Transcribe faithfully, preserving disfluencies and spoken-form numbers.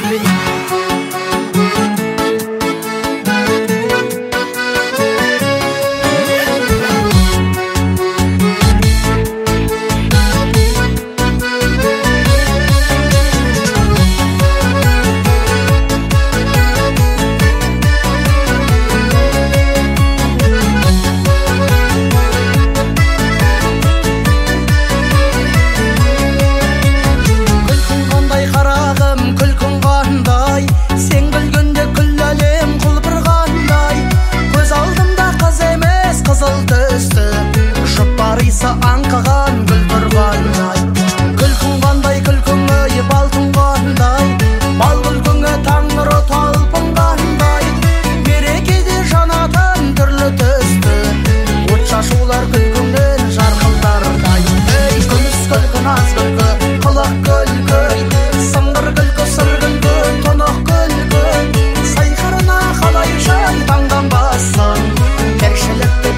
аңқыған гүл тұрғандай, күлкің қандай күлкің ойып алтын қандай, бал күлкіңе таңыры талпынғандай, мерекеде жанатын түрлі түсті, от шашулар күлкіңнен жарқылдардай. Ей, күміс күлкі, наз күлкі, қылық күлкі, сыңғыр күлкі, сыр күлкі, тұнық күлкі, сайқырына қалай жай таңданбасын, кешілікті